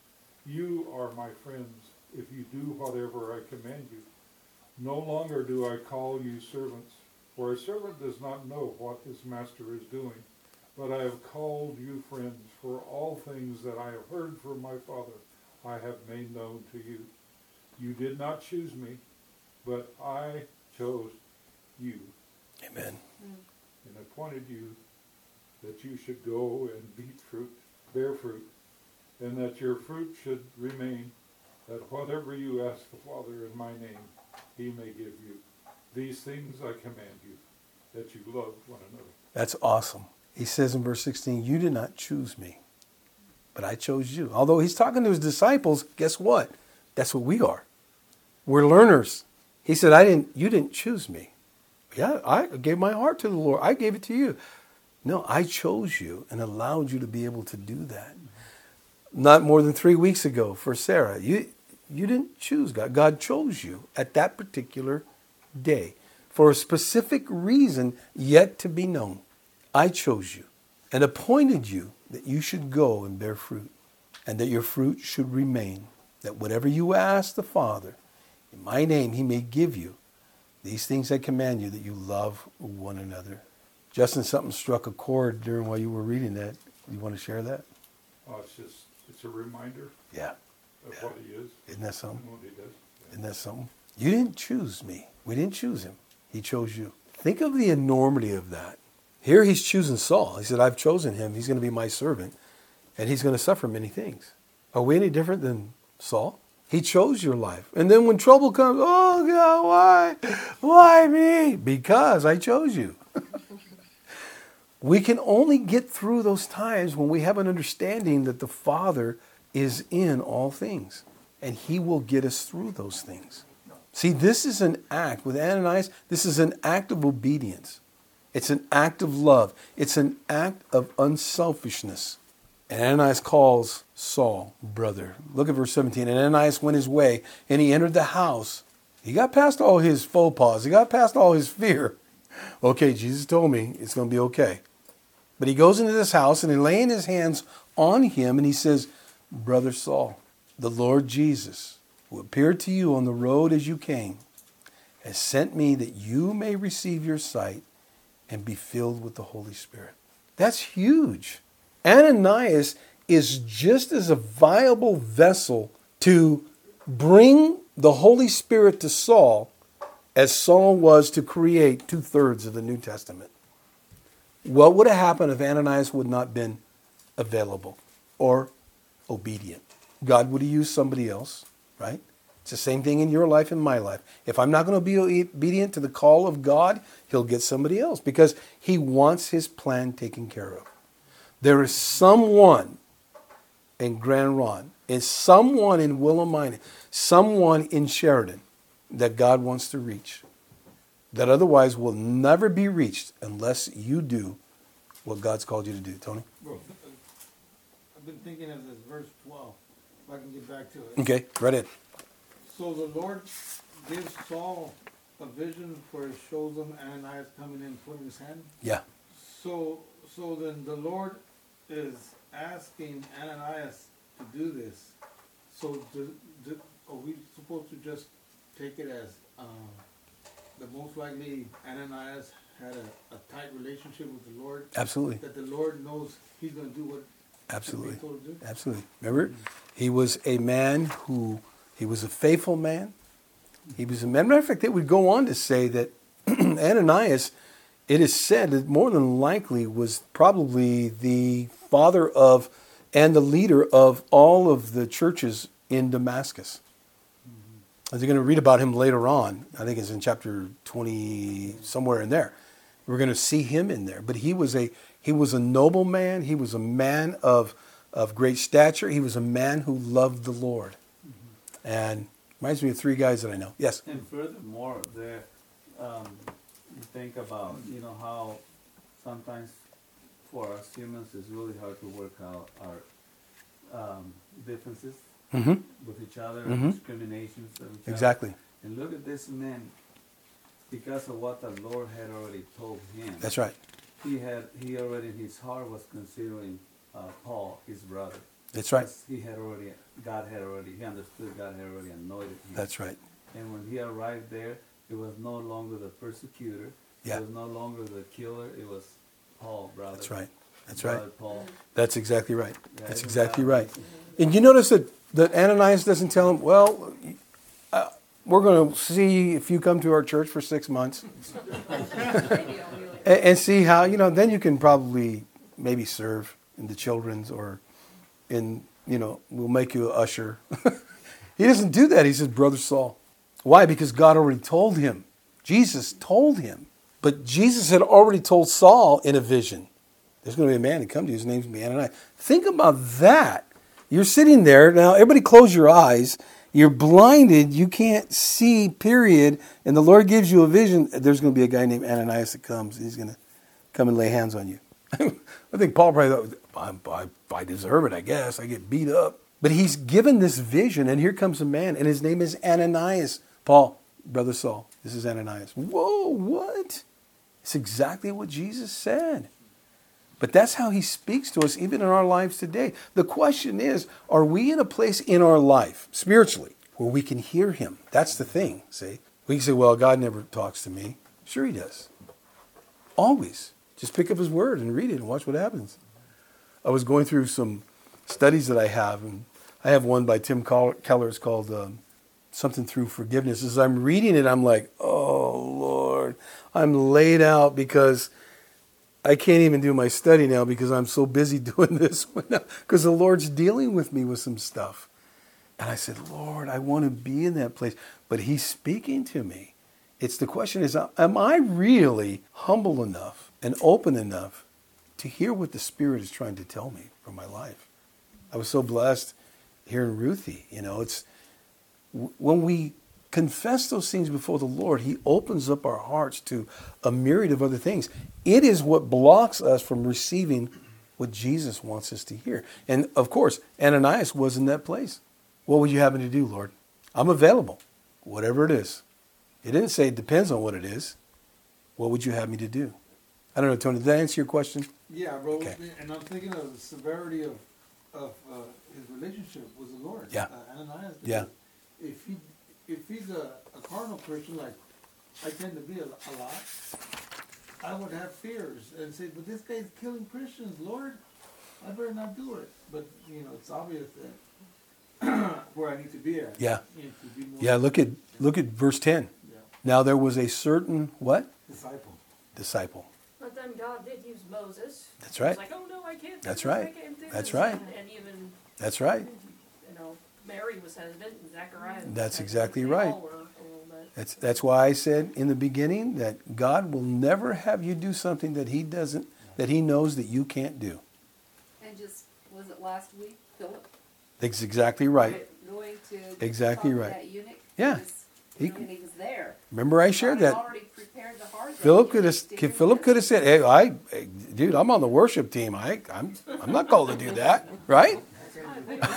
You are my friends if you do whatever I command you. No longer do I call you servants, for a servant does not know what his master is doing. But I have called you friends, for all things that I have heard from my Father I have made known to you. You did not choose me, but I chose you. Amen. And appointed you that you should go and bear fruit, bear fruit, and that your fruit should remain, that whatever you ask the Father in my name, he may give you. These things I command you, that you love one another. That's awesome. He says in verse sixteen, you did not choose me, but I chose you. Although he's talking to his disciples, guess what? That's what we are. We're learners. He said, I didn't, you didn't choose me. Yeah, I gave my heart to the Lord. I gave it to you. No, I chose you and allowed you to be able to do that. Not more than three weeks ago for Sarah. You, you didn't choose God. God chose you at that particular day for a specific reason yet to be known. I chose you and appointed you that you should go and bear fruit, and that your fruit should remain, that whatever you ask the Father in my name, he may give you. These things I command you, that you love one another. Justin, something struck a chord during while you were reading that. You want to share that? Oh, it's just, it's a reminder Yeah. of yeah. what he is. Isn't that something? And what he does. Isn't that something? You didn't choose me. We didn't choose him. He chose you. Think of the enormity of that. Here he's choosing Saul. He said, I've chosen him. He's going to be my servant. And he's going to suffer many things. Are we any different than Saul? He chose your life. And then when trouble comes, oh God, why? Why me? Because I chose you. We can only get through those times when we have an understanding that the Father is in all things. And he will get us through those things. See, this is an act. With Ananias, this is an act of obedience. It's an act of love. It's an act of unselfishness. And Ananias calls Saul brother. Look at verse seventeen. And Ananias went his way, and he entered the house. He got past all his faux pas. He got past all his fear. Okay, Jesus told me it's going to be okay. But he goes into this house, and he laying his hands on him, and he says, Brother Saul, the Lord Jesus, who appeared to you on the road as you came, has sent me that you may receive your sight and be filled with the Holy Spirit. That's huge. Ananias is just as a viable vessel to bring the Holy Spirit to Saul as Saul was to create two-thirds of the New Testament. What would have happened if Ananias would not have been available or obedient? God would have used somebody else, right? It's the same thing in your life and my life. If I'm not going to be obedient to the call of God, he'll get somebody else because he wants his plan taken care of. There is someone in Grand Ron, is someone in Willamina, someone in Sheridan that God wants to reach, that otherwise will never be reached unless you do what God's called you to do. Tony? Bro, I've been thinking of this verse twelve, if I can get back to it. Okay, right in. So the Lord gives Saul a vision where it shows him Ananias coming in, putting his hand. Yeah. So, so then the Lord is asking Ananias to do this. So do, do, are we supposed to just take it as um, that most likely Ananias had a, a tight relationship with the Lord? Absolutely. That the Lord knows he's going to do what Absolutely. he's told to do? Absolutely. Remember, he was a man who, he was a faithful man. He was a man. Matter of fact, they would go on to say that Ananias, it is said that more than likely was probably the father of and the leader of all of the churches in Damascus. As you're going to read about him later on, I think it's in chapter twenty, somewhere in there. We're going to see him in there. But he was a he was a noble man. He was a man of of great stature. He was a man who loved the Lord. Mm-hmm. And reminds me of three guys that I know. Yes. And furthermore, there um, you think about you know how sometimes for us humans it's really hard to work out our um, differences. Mm-hmm. With each other, Mm-hmm. discriminations of each Exactly. other. And look at this man, because of what the Lord had already told him. That's right. He had, he already in his heart was considering uh, Paul, his brother. That's right. Because he had already, God had already, he understood God had already anointed him. That's right. And when he arrived there, it was no longer the persecutor. Yeah. It was no longer the killer. It was Paul, brother. That's right. That's brother right. Paul. That's exactly right. Yeah, That's isn't exactly that- right. And you notice that, that Ananias doesn't tell him, well, uh, we're going to see if you come to our church for six months and, and see how, you know, then you can probably maybe serve in the children's or in, you know, we'll make you an usher. He doesn't do that. He says, Brother Saul. Why? Because God already told him. Jesus told him. But Jesus had already told Saul in a vision, there's going to be a man to come to you. His name's going to be Ananias. Think about that. You're sitting there. Now, everybody close your eyes. You're blinded. You can't see, period. And the Lord gives you a vision. There's going to be a guy named Ananias that comes. He's going to come and lay hands on you. I think Paul probably thought, I, I, I deserve it, I guess. I get beat up. But he's given this vision, and here comes a man, and his name is Ananias. Paul, Brother Saul, this is Ananias. Whoa, what? It's exactly what Jesus said. But that's how he speaks to us even in our lives today. The question is, are we in a place in our life, spiritually, where we can hear him? That's the thing, see? We can say, well, God never talks to me. Sure he does. Always. Just pick up his word and read it and watch what happens. I was going through some studies that I have, and I have one by Tim Keller. It's called um, something through forgiveness. As I'm reading it, I'm like, oh, Lord, I'm laid out because I can't even do my study now because I'm so busy doing this. Because the Lord's dealing with me with some stuff. And I said, Lord, I want to be in that place. But he's speaking to me. It's the question is, am I really humble enough and open enough to hear what the Spirit is trying to tell me from my life? I was so blessed hearing Ruthie. You know, it's when we confess those things before the Lord, he opens up our hearts to a myriad of other things. It is what blocks us from receiving what Jesus wants us to hear. And of course, Ananias was in that place. What would you have me to do, Lord? I'm available, whatever it is. It didn't say it depends on what it is. What would you have me to do? I don't know, Tony, did that answer your question? Yeah, bro. Okay. And I'm thinking of the severity of of uh, his relationship with the Lord. Yeah. Uh, Ananias. Yeah. If he if he's a, a carnal Christian like I tend to be a, a lot, I would have fears and say, "But this guy's killing Christians, Lord. I better not do it." But you know, it's obvious that where I need to be at. Yeah. You know, to be more Yeah, look at look at verse ten. Yeah. Now there was a certain what? Disciple. Disciple. But then God did use Moses. That's right. He's like, oh no, I can't do That's this, right. I can't do That's this." right. And, and even, That's right. you know, Mary was hesitant and Zechariah was That's hesitant. exactly They right. all were a little bit. That's that's why I said in the beginning that God will never have you do something that he doesn't that he knows that you can't do. And just, was it last week, Philip? That's exactly right. Going to Exactly talk to right. that eunuch? Yeah. Because, He- you know, and he was there. Remember I shared God had that. already prepared the heart of that Philip could eunuch have to hear Philip the could have said, "Hey, I hey, dude, I'm on the worship team. I I'm I'm not called to do that." Right? I'm not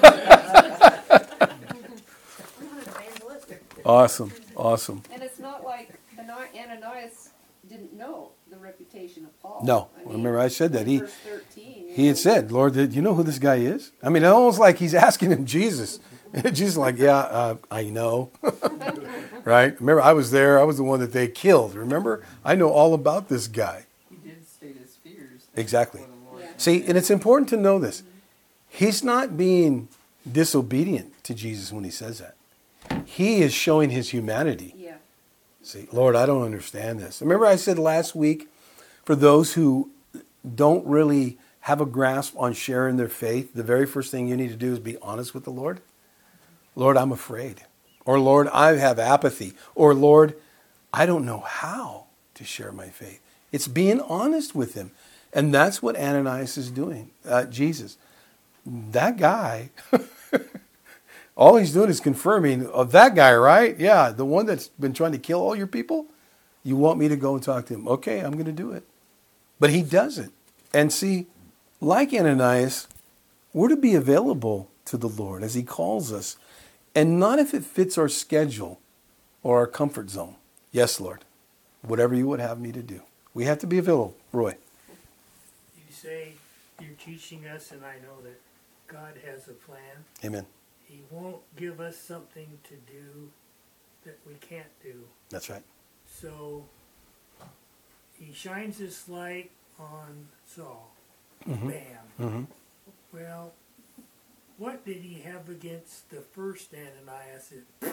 evangelistic. Awesome. Awesome. And it's not like Ana- Ananias didn't know the reputation of Paul. No. I mean, Remember I said that. He verse thirteen, you he had know, said, "Lord, do you know who this guy is?" I mean, it's almost like he's asking him Jesus. Jesus like, "Yeah, uh, I know." Right? Remember, I was there. I was the one that they killed. Remember? I know all about this guy. He did state his fears. Exactly. before the Lord. Yeah. See, and it's important to know this. He's not being disobedient to Jesus when he says that. He is showing his humanity. Yeah. See, Lord, I don't understand this. Remember I said last week, for those who don't really have a grasp on sharing their faith, the very first thing you need to do is be honest with the Lord. Lord, I'm afraid. Or Lord, I have apathy. Or Lord, I don't know how to share my faith. It's being honest with him. And that's what Ananias is doing. Uh, Jesus, that guy, all he's doing is confirming, of oh, that guy, right? Yeah, the one that's been trying to kill all your people? You want me to go and talk to him? Okay, I'm going to do it. But he doesn't. And see, like Ananias, we're to be available to the Lord as he calls us. And not if it fits our schedule or our comfort zone. Yes, Lord. Whatever you would have me to do. We have to be available. Roy. You say you're teaching us, and I know that God has a plan. Amen. He won't give us something to do that we can't do. That's right. So he shines this light on Saul. Mm-hmm. Bam. Mm-hmm. Well, what did he have against the first Ananias?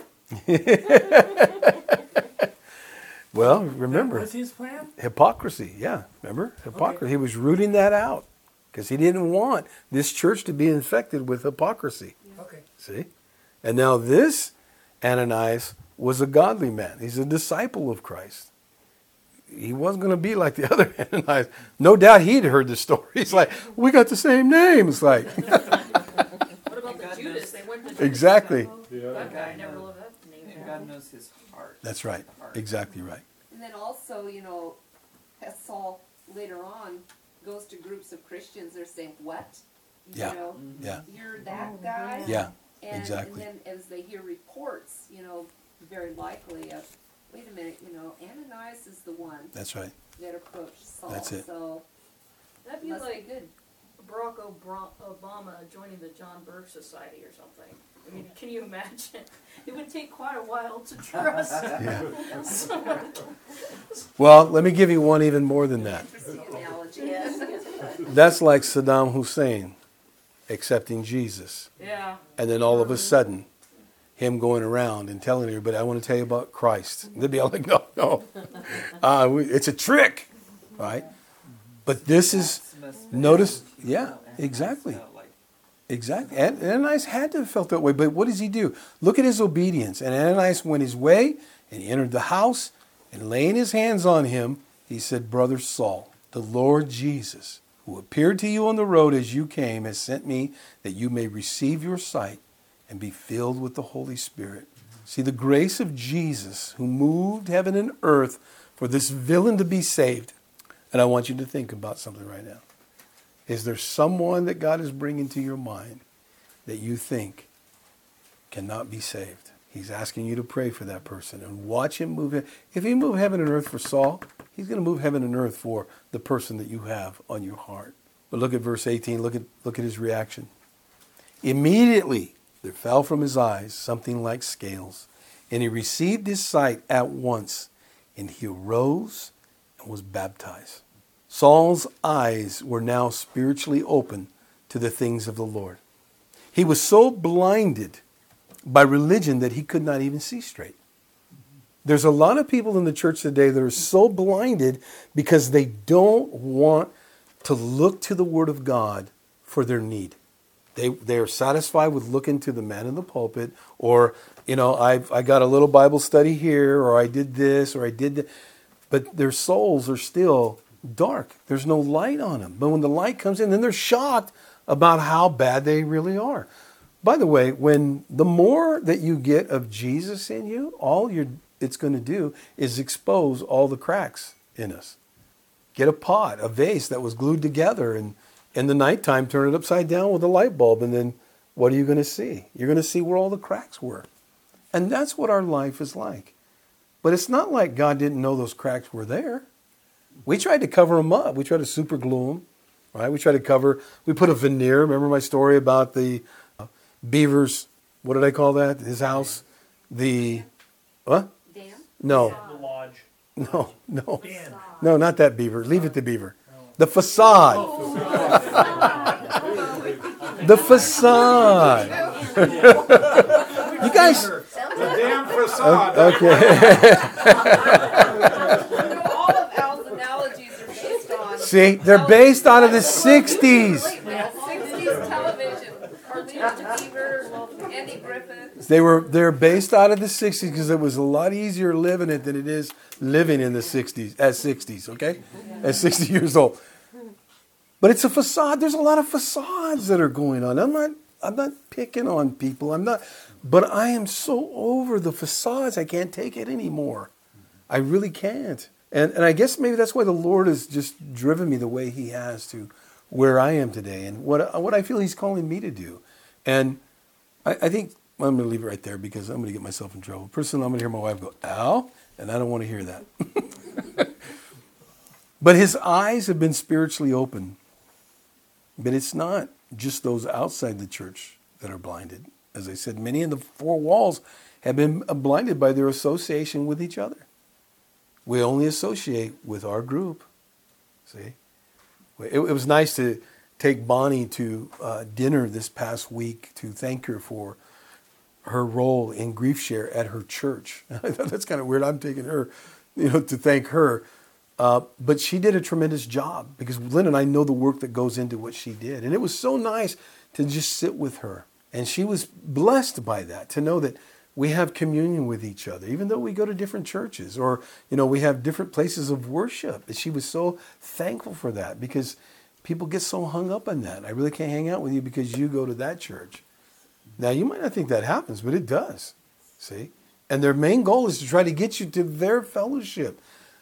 Well, That remember, was his plan? hypocrisy. Yeah, remember? Hypocrisy. Okay. He was rooting that out because he didn't want this church to be infected with hypocrisy. Okay. See? And now this Ananias was a godly man. He's a disciple of Christ. He wasn't going to be like the other Ananias. No doubt he'd heard the story. He's like, we got the same name. It's like, What about the Judas? They went to Judas. Exactly. Yeah. That guy, I never loved that name. And God knows his heart. that's right. Heart. Exactly right. And then also, you know, as Saul later on goes to groups of Christians, they're saying, what? You Yeah. know, Yeah. you're that guy? Yeah. And, exactly. and then as they hear reports, you know, very likely of, wait a minute, you know, Ananias is the one That's right. that approached Saul. That's it. So, That'd be must like be good. Barack Obra- Obama joining the John Burke Society or something. I mean, can you imagine? It would take quite a while to trust someone. Well, let me give you one even more than that. Interesting analogy. Yes. That's like Saddam Hussein accepting Jesus. Yeah. And then all of a sudden, him going around and telling everybody, I want to tell you about Christ. They'd be all like, no, no. Uh, we, it's a trick, right? But this is, notice, yeah, exactly. Exactly. And Ananias had to have felt that way. But what does he do? Look at his obedience. And Ananias went his way, and he entered the house, and laying his hands on him, he said, Brother Saul, the Lord Jesus, who appeared to you on the road as you came, has sent me that you may receive your sight and be filled with the Holy Spirit. See, the grace of Jesus, who moved heaven and earth for this villain to be saved. And I want you to think about something right now. Is there someone that God is bringing to your mind that you think cannot be saved? He's asking you to pray for that person and watch him move it. If he moved heaven and earth for Saul, he's going to move heaven and earth for the person that you have on your heart. But look at verse eighteen. Look at, look at his reaction. Immediately there fell from his eyes something like scales, and he received his sight at once, and he arose and was baptized. Saul's eyes were now spiritually open to the things of the Lord. He was so blinded by religion that he could not even see straight. There's a lot of people in the church today that are so blinded because they don't want to look to the Word of God for their need. They they're satisfied with looking to the man in the pulpit, or, you know, I've I got a little Bible study here, or I did this, or I did that. But their souls are still dark. There's no light on them. But when the light comes in, then they're shocked about how bad they really are. By the way, when the more that you get of Jesus in you, all you're it's going to do is expose all the cracks in us. Get a pot, a vase that was glued together, and in the nighttime turn it upside down with a light bulb, and then what are you going to see? You're going to see where all the cracks were. And that's what our life is like. But it's not like God didn't know those cracks were there. We tried to cover them up. We tried to super glue them, right? We tried to cover, we put a veneer. Remember my story about the uh, beavers, what did I call that? His house? The, what? Dam? No. The lodge. No, no. Dan. No, not that beaver. Leave it to beaver. The facade. The facade. You guys. The damn facade. Okay. All of Al's analogies are based on. See, they're based out of the sixties. sixties television. Carlita Beaver, Andy Griffith. They were they're based out of the sixties because it was a lot easier living it than it is living in the sixties at sixties, okay? At sixty years old. But it's a facade. There's a lot of facades that are going on. I'm not I'm not picking on people. I'm not but I am so over the facades. I can't take it anymore. I really can't. And and I guess maybe that's why the Lord has just driven me the way he has to where I am today and what what I feel he's calling me to do. And I, I think I'm going to leave it right there because I'm going to get myself in trouble. Personally, I'm going to hear my wife go, Al, and I don't want to hear that. But his eyes have been spiritually opened. But it's not just those outside the church that are blinded. As I said, many in the four walls have been blinded by their association with each other. We only associate with our group. See? It, it was nice to take Bonnie to uh, dinner this past week to thank her for her role in Grief Share at her church. I thought that's kind of weird. I'm taking her, you know, to thank her. Uh, but she did a tremendous job because Lynn and I know the work that goes into what she did. And it was so nice to just sit with her. And she was blessed by that, to know that we have communion with each other, even though we go to different churches or, you know, we have different places of worship. And she was so thankful for that because people get so hung up on that. I really can't hang out with you because you go to that church. Now, you might not think that happens, but it does. See? And their main goal is to try to get you to their fellowship.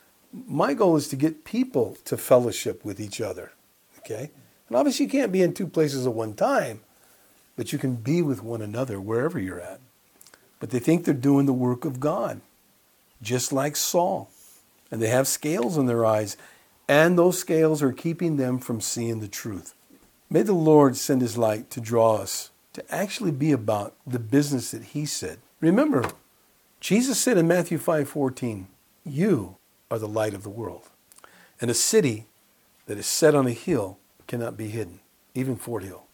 My goal is to get people to fellowship with each other. Okay? And obviously you can't be in two places at one time, but you can be with one another wherever you're at. But they think they're doing the work of God, just like Saul. And they have scales in their eyes, and those scales are keeping them from seeing the truth. May the Lord send his light to draw us to actually be about the business that he said. Remember, Jesus said in Matthew five fourteen, you are the light of the world. And a city that is set on a hill cannot be hidden, even Fort Hill.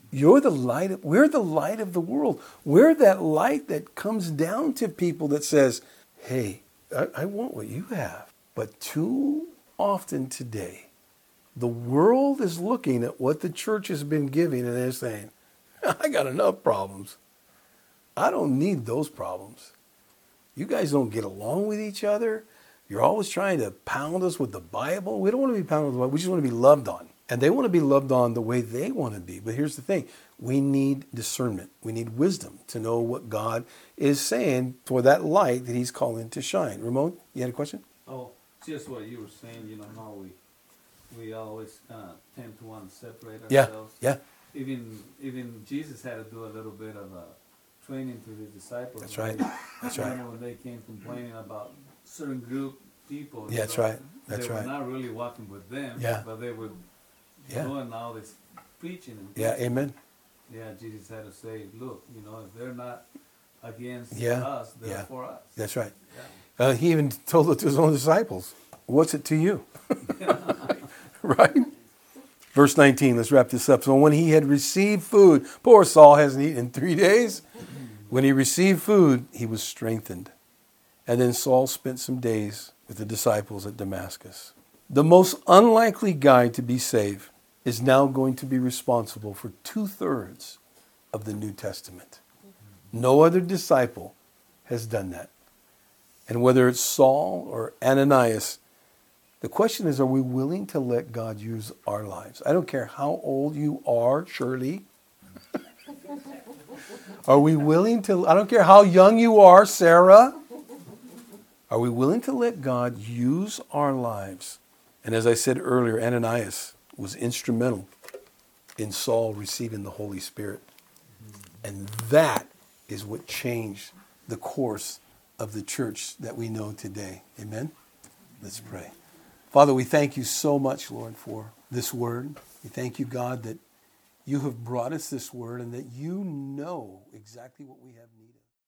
You're the light of, we're the light of the world. We're that light that comes down to people that says, hey, I, I want what you have. But too often today, the world is looking at what the church has been giving and they're saying, I got enough problems. I don't need those problems. You guys don't get along with each other. You're always trying to pound us with the Bible. We don't want to be pounded with the Bible. We just want to be loved on. And they want to be loved on the way they want to be. But here's the thing. We need discernment. We need wisdom to know what God is saying for that light that he's calling to shine. Ramon, you had a question? Oh, just what you were saying, you know, how we we always kind of tend to want to separate Yeah, ourselves. yeah. Even even Jesus had to do a little bit of a training to his disciples. That's right. That's You right. know, when they came complaining about certain group people. Yeah, you that's know, right. That's they right. were not really walking with them. Yeah. But they were Yeah. doing all this preaching and Yeah, teaching. amen. Yeah, Jesus had to say, look, you know, if they're not against Yeah, us, they're yeah. for us. That's right. Yeah. Uh, he even told it to his own disciples. What's it to you? Right? Verse nineteen, let's wrap this up. So when he had received food, poor Saul hasn't eaten in three days. When he received food, he was strengthened. And then Saul spent some days with the disciples at Damascus. The most unlikely guy to be saved is now going to be responsible for two-thirds of the New Testament. No other disciple has done that. And whether it's Saul or Ananias, the question is, are we willing to let God use our lives? I don't care how old you are, Shirley. Are we willing to, I don't care how young you are, Sarah. Are we willing to let God use our lives? And as I said earlier, Ananias was instrumental in Saul receiving the Holy Spirit. And that is what changed the course of the church that we know today. Amen? Let's pray. Father, we thank you so much, Lord, for this word. We thank you, God, that you have brought us this word and that you know exactly what we have need of.